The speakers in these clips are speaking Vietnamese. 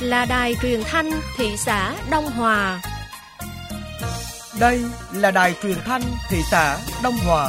là đài truyền thanh thị xã Đông Hòa. Đây là đài truyền thanh thị xã Đông Hòa.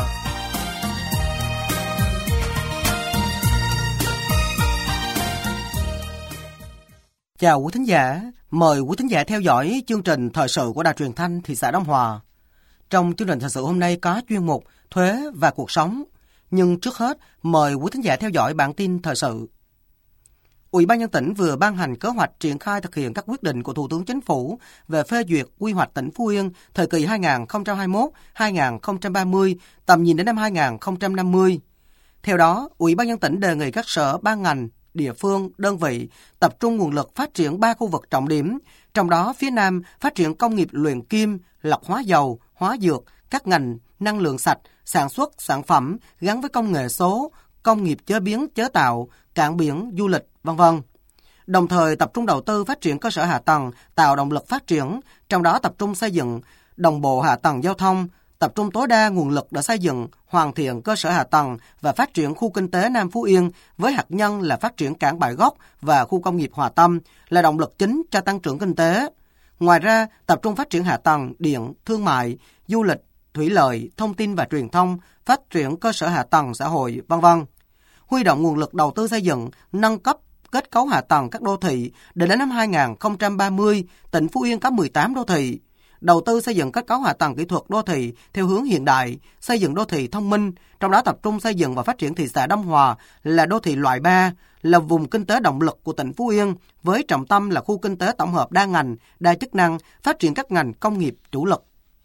Chào quý thính giả, mời quý thính giả theo dõi chương trình thời sự của đài truyền thanh thị xã Đông Hòa. Trong chương trình thời sự hôm nay có chuyên mục Thuế và cuộc sống, nhưng trước hết mời quý thính giả theo dõi bản tin thời sự. Ủy ban nhân dân tỉnh vừa ban hành kế hoạch triển khai thực hiện các quyết định của Thủ tướng Chính phủ về phê duyệt quy hoạch tỉnh Phú Yên thời kỳ 2021-2030, tầm nhìn đến năm 2050. Theo đó, Ủy ban nhân dân tỉnh đề nghị các sở, ban ngành, địa phương, đơn vị tập trung nguồn lực phát triển 3 khu vực trọng điểm, trong đó phía Nam phát triển công nghiệp luyện kim, lọc hóa dầu, hóa dược, các ngành năng lượng sạch, sản xuất sản phẩm gắn với công nghệ số, công nghiệp chế biến chế tạo, cảng biển, du lịch, v.v. Đồng thời tập trung đầu tư phát triển cơ sở hạ tầng, tạo động lực phát triển, trong đó tập trung xây dựng đồng bộ hạ tầng giao thông, tập trung tối đa nguồn lực để xây dựng, hoàn thiện cơ sở hạ tầng và phát triển khu kinh tế Nam Phú Yên với hạt nhân là phát triển cảng Bãi Gốc và khu công nghiệp Hòa Tâm là động lực chính cho tăng trưởng kinh tế. Ngoài ra, tập trung phát triển hạ tầng, điện, thương mại, du lịch, thủy lợi, thông tin và truyền thông, phát triển cơ sở hạ tầng xã hội, v.v. Huy động nguồn lực đầu tư xây dựng, nâng cấp kết cấu hạ tầng các đô thị để đến năm 2030, tỉnh Phú Yên có 18 đô thị. Đầu tư xây dựng kết cấu hạ tầng kỹ thuật đô thị theo hướng hiện đại, xây dựng đô thị thông minh, trong đó tập trung xây dựng và phát triển thị xã Đông Hòa là đô thị loại 3, là vùng kinh tế động lực của tỉnh Phú Yên, với trọng tâm là khu kinh tế tổng hợp đa ngành, đa chức năng, phát triển các ngành công nghiệp chủ lực.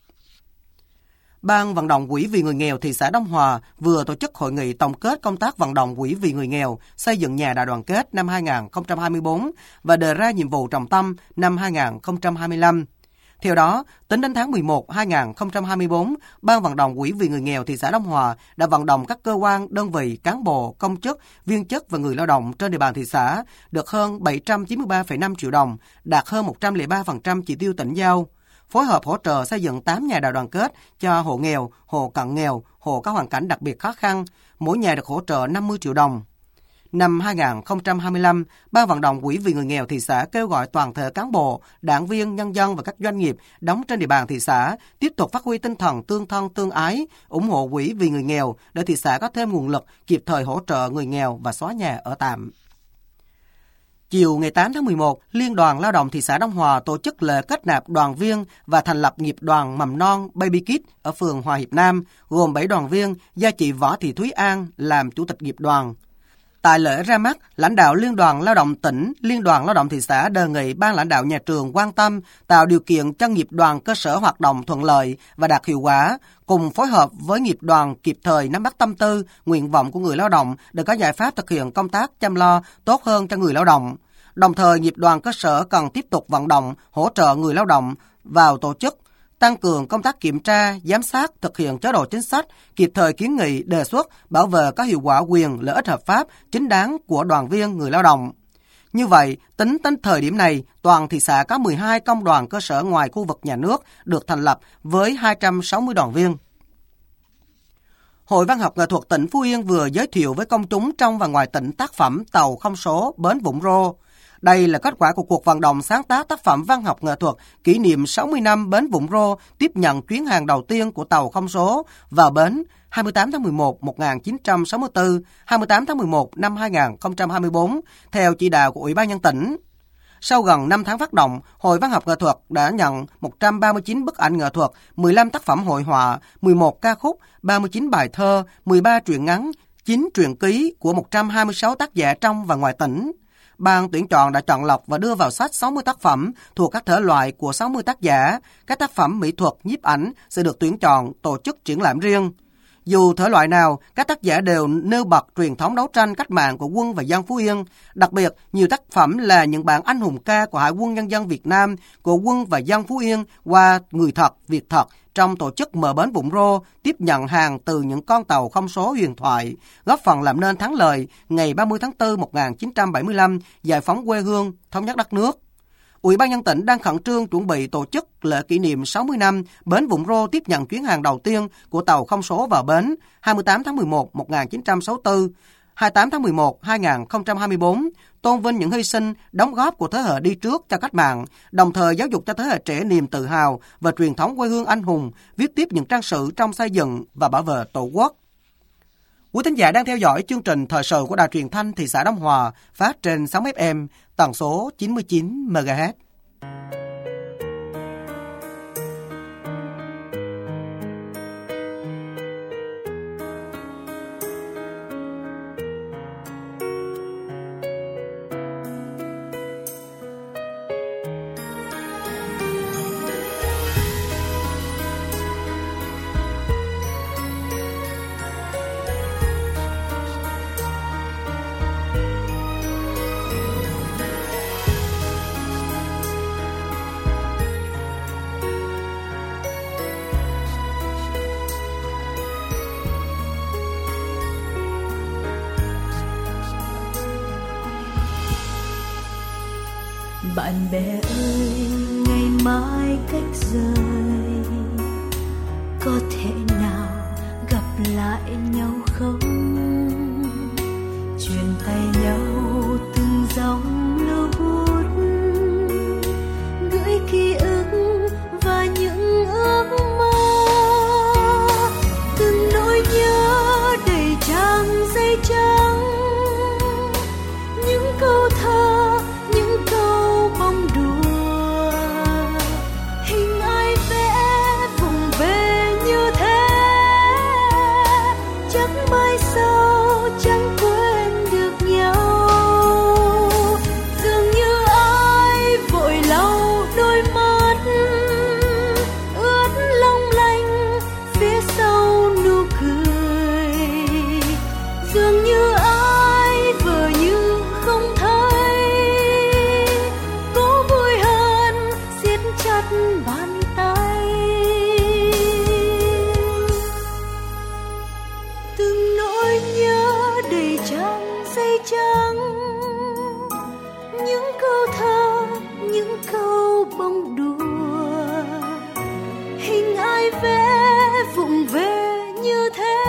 Ban vận động quỹ vì người nghèo thị xã Đông Hòa vừa tổ chức hội nghị tổng kết công tác vận động quỹ vì người nghèo xây dựng nhà đại đoàn kết năm 2024 và đề ra nhiệm vụ trọng tâm năm 2025. Theo đó, tính đến tháng 11 2024, Ban vận động quỹ vì người nghèo thị xã Đông Hòa đã vận động các cơ quan, đơn vị, cán bộ, công chức, viên chức và người lao động trên địa bàn thị xã được hơn 793,5 triệu đồng, đạt hơn 103% chỉ tiêu tỉnh giao. Phối hợp hỗ trợ xây dựng 8 nhà đại đoàn kết cho hộ nghèo, hộ cận nghèo, hộ có hoàn cảnh đặc biệt khó khăn, mỗi nhà được hỗ trợ 50 triệu đồng. Năm 2025, Ban vận động quỹ vì người nghèo thị xã kêu gọi toàn thể cán bộ, đảng viên, nhân dân và các doanh nghiệp đóng trên địa bàn thị xã tiếp tục phát huy tinh thần tương thân tương ái, ủng hộ quỹ vì người nghèo để thị xã có thêm nguồn lực kịp thời hỗ trợ người nghèo và xóa nhà ở tạm. Chiều ngày 8 tháng 11, Liên đoàn Lao động thị xã Đông Hòa tổ chức lễ kết nạp đoàn viên và thành lập nghiệp đoàn mầm non Baby Kids ở phường Hòa Hiệp Nam, gồm 7 đoàn viên do chị Võ Thị Thúy An làm chủ tịch nghiệp đoàn. Tại lễ ra mắt, lãnh đạo Liên đoàn Lao động tỉnh, Liên đoàn Lao động thị xã đề nghị ban lãnh đạo nhà trường quan tâm tạo điều kiện cho nghiệp đoàn cơ sở hoạt động thuận lợi và đạt hiệu quả, cùng phối hợp với nghiệp đoàn kịp thời nắm bắt tâm tư, nguyện vọng của người lao động để có giải pháp thực hiện công tác chăm lo tốt hơn cho người lao động. Đồng thời, nghiệp đoàn cơ sở cần tiếp tục vận động, hỗ trợ người lao động vào tổ chức, tăng cường công tác kiểm tra, giám sát, thực hiện chế độ chính sách, kịp thời kiến nghị, đề xuất, bảo vệ có hiệu quả quyền, lợi ích hợp pháp, chính đáng của đoàn viên người lao động. Như vậy, tính đến thời điểm này, toàn thị xã có 12 công đoàn cơ sở ngoài khu vực nhà nước được thành lập với 260 đoàn viên. Hội Văn học Nghệ thuật tỉnh Phú Yên vừa giới thiệu với công chúng trong và ngoài tỉnh tác phẩm Tàu không số Bến Vũng Rô. Đây là kết quả của cuộc vận động sáng tác tác phẩm văn học nghệ thuật kỷ niệm 60 năm Bến Vũng Rô tiếp nhận chuyến hàng đầu tiên của tàu không số vào bến 28 tháng 11 1964, 28 tháng 11 năm 2024, theo chỉ đạo của Ủy ban nhân dân tỉnh. Sau gần 5 tháng phát động, Hội Văn học Nghệ thuật đã nhận 139 bức ảnh nghệ thuật, 15 tác phẩm hội họa, 11 ca khúc, 39 bài thơ, 13 truyện ngắn, 9 truyện ký của 126 tác giả trong và ngoài tỉnh. Ban tuyển chọn đã chọn lọc và đưa vào sách 60 tác phẩm thuộc các thể loại của 60 tác giả. Các tác phẩm mỹ thuật, nhiếp ảnh sẽ được tuyển chọn tổ chức triển lãm riêng. Dù thể loại nào, các tác giả đều nêu bật truyền thống đấu tranh cách mạng của quân và dân Phú Yên. Đặc biệt, nhiều tác phẩm là những bản anh hùng ca của Hải quân Nhân dân Việt Nam, của quân và dân Phú Yên qua người thật, việc thật trong tổ chức mở bến Vũng Rô, tiếp nhận hàng từ những con tàu không số huyền thoại, góp phần làm nên thắng lợi ngày 30 tháng 4 1975, giải phóng quê hương, thống nhất đất nước. Ủy ban nhân dân tỉnh đang khẩn trương chuẩn bị tổ chức lễ kỷ niệm 60 năm bến Vũng Rô tiếp nhận chuyến hàng đầu tiên của tàu không số vào bến 28 tháng 11 1964, 28 tháng 11, 2024, tôn vinh những hy sinh, đóng góp của thế hệ đi trước cho cách mạng, đồng thời giáo dục cho thế hệ trẻ niềm tự hào và truyền thống quê hương anh hùng, viết tiếp những trang sử trong xây dựng và bảo vệ Tổ quốc. Quý thính giả đang theo dõi chương trình thời sự của Đài Truyền thanh thị xã Đông Hòa, phát trên sóng FM, tần số 99 MHz. Bạn bè ơi, ngày mai cách rời, có thể nào gặp lại nhau không? Truyền tay nhau từng dòng lưu bút, gửi ký ức và những ước mơ, từng nỗi nhớ đầy trang giấy trắng, những câu thơ, những câu bông đùa, hình ai vẽ vùng về như thế, chắc mai sau chẳng quên được nhau. Dường như ai vội lau đôi mắt ướt long lanh phía sau nụ cười, dường như ai vờ như không thấy, cố vui hơn siết chặt bàn tay. Từng nỗi nhớ đầy trang giấy trắng, những câu thơ, những câu bông đùa, hình ai vẽ vụng về như thế,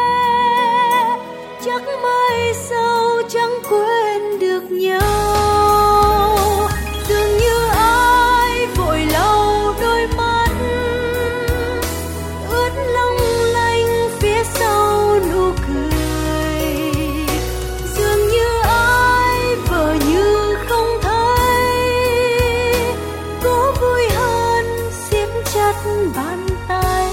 chắc mai sau chẳng quên được nhau. Dường như ai vội lau đôi mắt ướt long lanh phía sau nụ cười, dường như ai vờ như không thấy, cố vui hơn siết chặt bàn tay.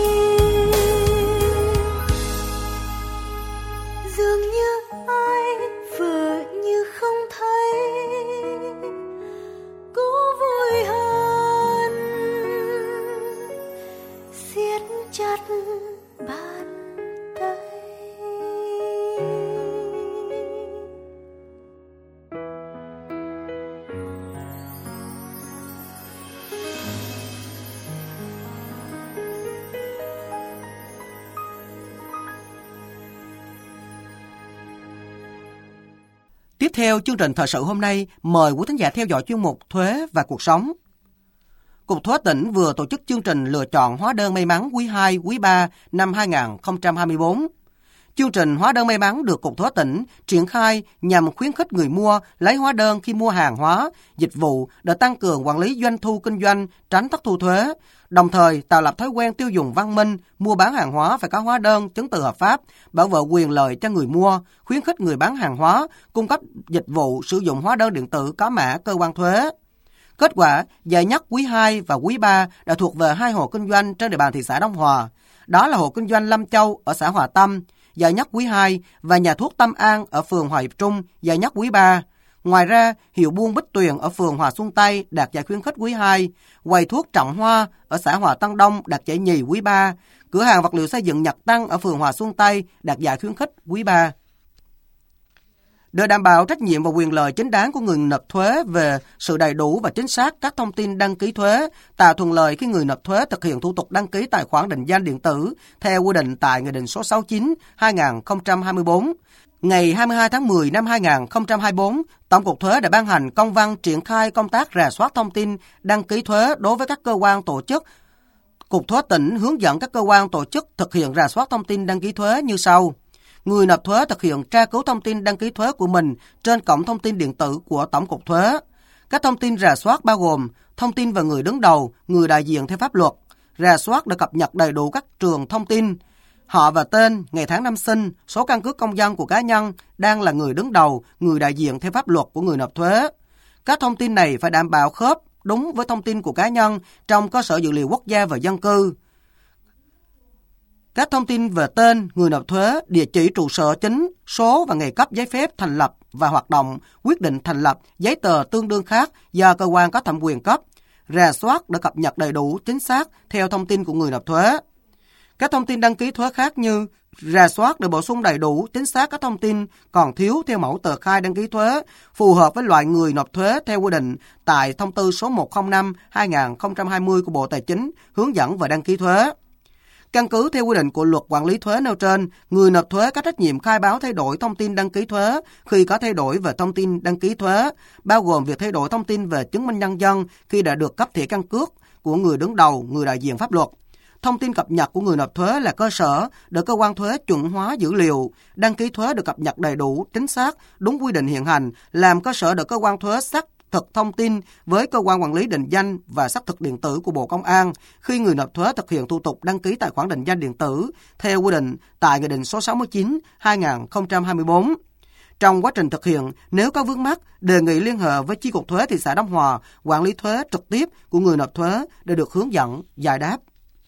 Dường như ai vờ như không thấy, cố vui hơn siết chặt bàn tay. Tiếp theo chương trình thời sự hôm nay, mời quý thính giả theo dõi chuyên mục Thuế và Cuộc sống. Cục Thuế tỉnh vừa tổ chức chương trình lựa chọn hóa đơn may mắn quý 2, quý 3 năm 2024. Chương trình hóa đơn may mắn được Cục Thuế tỉnh triển khai nhằm khuyến khích người mua lấy hóa đơn khi mua hàng hóa, dịch vụ để tăng cường quản lý doanh thu kinh doanh, tránh thất thu thuế, đồng thời tạo lập thói quen tiêu dùng văn minh, mua bán hàng hóa phải có hóa đơn, chứng từ hợp pháp, bảo vệ quyền lợi cho người mua, khuyến khích người bán hàng hóa cung cấp dịch vụ sử dụng hóa đơn điện tử có mã cơ quan thuế. Kết quả, giải nhất quý 2 và quý 3 đã thuộc về 2 hộ kinh doanh trên địa bàn thị xã Đông Hòa. Đó là hộ kinh doanh Lâm Châu ở xã Hòa Tâm, giải nhất quý 2 và nhà thuốc Tâm An ở phường Hòa Hiệp Trung, giải nhất quý 3. Ngoài ra, hiệu buôn Bích Tuyền ở phường Hòa Xuân Tây đạt giải khuyến khích quý 2, quầy thuốc Trọng Hoa ở xã Hòa Tân Đông đạt giải nhì quý 3, cửa hàng vật liệu xây dựng Nhật Tăng ở phường Hòa Xuân Tây đạt giải khuyến khích quý 3. Để đảm bảo trách nhiệm và quyền lợi chính đáng của người nộp thuế về sự đầy đủ và chính xác các thông tin đăng ký thuế, tạo thuận lợi khi người nộp thuế thực hiện thủ tục đăng ký tài khoản định danh điện tử theo quy định tại Nghị định số 69/2024, ngày 22 tháng 10 năm 2024, Tổng cục Thuế đã ban hành công văn triển khai công tác rà soát thông tin đăng ký thuế đối với các cơ quan tổ chức. Cục Thuế tỉnh hướng dẫn các cơ quan tổ chức thực hiện rà soát thông tin đăng ký thuế như sau. người nộp thuế thực hiện tra cứu thông tin đăng ký thuế của mình trên cổng thông tin điện tử của Tổng cục Thuế. Các thông tin rà soát bao gồm thông tin về người đứng đầu, người đại diện theo pháp luật, rà soát để cập nhật đầy đủ các trường thông tin, họ và tên, ngày tháng năm sinh, số căn cước công dân của cá nhân đang là người đứng đầu, người đại diện theo pháp luật của người nộp thuế. Các thông tin này phải đảm bảo khớp đúng với thông tin của cá nhân trong cơ sở dữ liệu quốc gia về dân cư. Các thông tin về tên, người nộp thuế, địa chỉ trụ sở chính, số và ngày cấp giấy phép thành lập và hoạt động, quyết định thành lập, giấy tờ tương đương khác do cơ quan có thẩm quyền cấp, rà soát để cập nhật đầy đủ, chính xác theo thông tin của người nộp thuế. Các thông tin đăng ký thuế khác như rà soát để bổ sung đầy đủ, chính xác các thông tin còn thiếu theo mẫu tờ khai đăng ký thuế, phù hợp với loại người nộp thuế theo quy định tại Thông tư số 105/2020 của Bộ Tài chính hướng dẫn về đăng ký thuế. Căn cứ theo quy định của Luật Quản lý thuế nêu trên, người nộp thuế có trách nhiệm khai báo thay đổi thông tin đăng ký thuế khi có thay đổi về thông tin đăng ký thuế, bao gồm việc thay đổi thông tin về chứng minh nhân dân khi đã được cấp thẻ căn cước của người đứng đầu, người đại diện pháp luật. Thông tin cập nhật của người nộp thuế là cơ sở để cơ quan thuế chuẩn hóa dữ liệu. Đăng ký thuế được cập nhật đầy đủ, chính xác, đúng quy định hiện hành, làm cơ sở để cơ quan thuế xác thực thông tin với cơ quan quản lý định danh và xác thực điện tử của Bộ Công an khi người nộp thuế thực hiện thủ tục đăng ký tài khoản định danh điện tử theo quy định tại Nghị định số 69/2024. Trong quá trình thực hiện, nếu có vướng mắc, đề nghị liên hệ với Chi cục Thuế thị xã Đông Hòa, quản lý thuế trực tiếp của người nộp thuế để được hướng dẫn, giải đáp.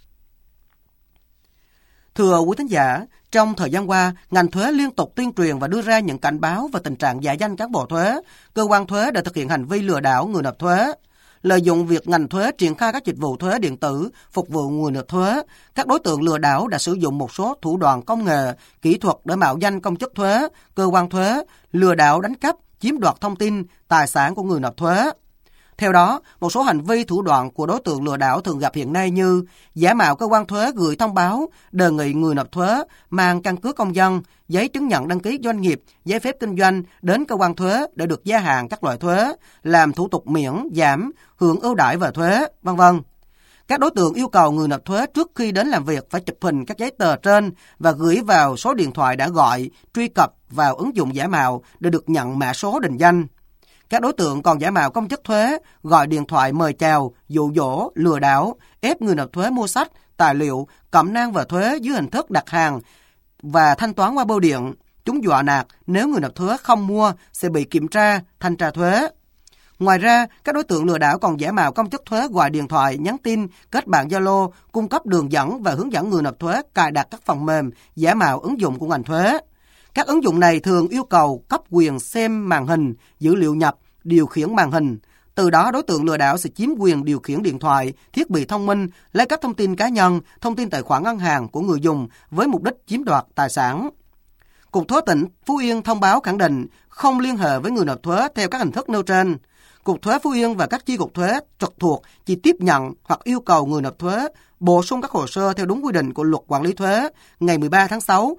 Thưa quý thính giả, trong thời gian qua, ngành thuế liên tục tuyên truyền và đưa ra những cảnh báo về tình trạng giả danh cán bộ thuế, cơ quan thuế để thực hiện hành vi lừa đảo người nộp thuế. Lợi dụng việc ngành thuế triển khai các dịch vụ thuế điện tử phục vụ người nộp thuế, các đối tượng lừa đảo đã sử dụng một số thủ đoạn công nghệ, kỹ thuật để mạo danh công chức thuế, cơ quan thuế, lừa đảo đánh cắp, chiếm đoạt thông tin, tài sản của người nộp thuế. Theo đó, một số hành vi thủ đoạn của đối tượng lừa đảo thường gặp hiện nay như giả mạo cơ quan thuế gửi thông báo đề nghị người nộp thuế mang căn cước công dân, giấy chứng nhận đăng ký doanh nghiệp, giấy phép kinh doanh đến cơ quan thuế để được gia hạn các loại thuế, làm thủ tục miễn, giảm, hưởng ưu đãi về thuế, v.v. Các đối tượng yêu cầu người nộp thuế trước khi đến làm việc phải chụp hình các giấy tờ trên và gửi vào số điện thoại đã gọi, truy cập vào ứng dụng giả mạo để được nhận mã số định danh. Các đối tượng còn giả mạo công chức thuế, gọi điện thoại mời chào, dụ dỗ, lừa đảo, ép người nộp thuế mua sách, tài liệu, cẩm nang về thuế dưới hình thức đặt hàng và thanh toán qua bưu điện. Chúng dọa nạt nếu người nộp thuế không mua sẽ bị kiểm tra, thanh tra thuế. Ngoài ra, các đối tượng lừa đảo còn giả mạo công chức thuế gọi điện thoại, nhắn tin, kết bạn Zalo, cung cấp đường dẫn và hướng dẫn người nộp thuế cài đặt các phần mềm, giả mạo ứng dụng của ngành thuế. Các ứng dụng này thường yêu cầu cấp quyền xem màn hình, dữ liệu nhập, điều khiển màn hình. Từ đó, đối tượng lừa đảo sẽ chiếm quyền điều khiển điện thoại, thiết bị thông minh, lấy các thông tin cá nhân, thông tin tài khoản ngân hàng của người dùng với mục đích chiếm đoạt tài sản. Cục Thuế tỉnh Phú Yên thông báo khẳng định không liên hệ với người nộp thuế theo các hình thức nêu trên. Cục Thuế Phú Yên và các chi cục thuế trực thuộc chỉ tiếp nhận hoặc yêu cầu người nộp thuế bổ sung các hồ sơ theo đúng quy định của Luật Quản lý thuế ngày 13 tháng 6,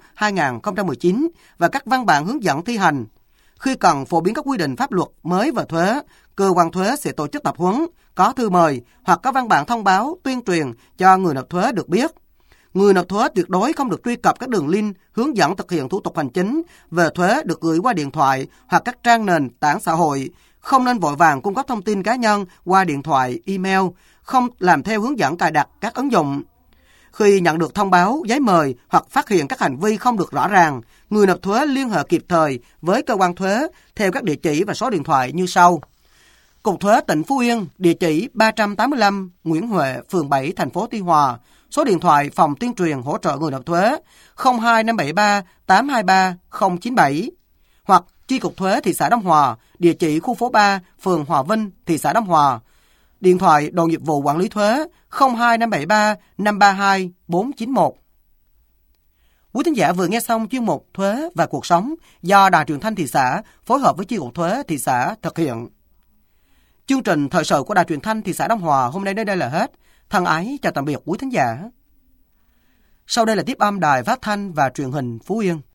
2019 và các văn bản hướng dẫn thi hành. Khi cần phổ biến các quy định pháp luật mới về thuế, cơ quan thuế sẽ tổ chức tập huấn, có thư mời hoặc có văn bản thông báo tuyên truyền cho người nộp thuế được biết. Người nộp thuế tuyệt đối không được truy cập các đường link hướng dẫn thực hiện thủ tục hành chính về thuế được gửi qua điện thoại hoặc các trang nền tảng xã hội. Không nên vội vàng cung cấp thông tin cá nhân qua điện thoại, email, không làm theo hướng dẫn cài đặt các ứng dụng. Khi nhận được thông báo, giấy mời hoặc phát hiện các hành vi không được rõ ràng, người nộp thuế liên hệ kịp thời với cơ quan thuế theo các địa chỉ và số điện thoại như sau. Cục Thuế tỉnh Phú Yên, địa chỉ 385 Nguyễn Huệ, phường 7, thành phố Tuy Hòa. Số điện thoại phòng tuyên truyền hỗ trợ người nộp thuế 02573 823 097 hoặc Chi cục Thuế thị xã Đông Hòa, địa chỉ khu phố 3, phường Hòa Vinh, thị xã Đông Hòa. Điện thoại Đội nghiệp vụ quản lý thuế 02573 532 491. Quý thính giả vừa nghe xong chuyên mục Thuế và cuộc sống do Đài Truyền thanh thị xã phối hợp với Chi cục Thuế thị xã thực hiện. Chương trình thời sự của Đài Truyền thanh thị xã Đông Hòa hôm nay đến đây là hết. Thân ái chào tạm biệt quý thính giả. Sau đây là tiếp âm Đài Phát thanh và Truyền hình Phú Yên.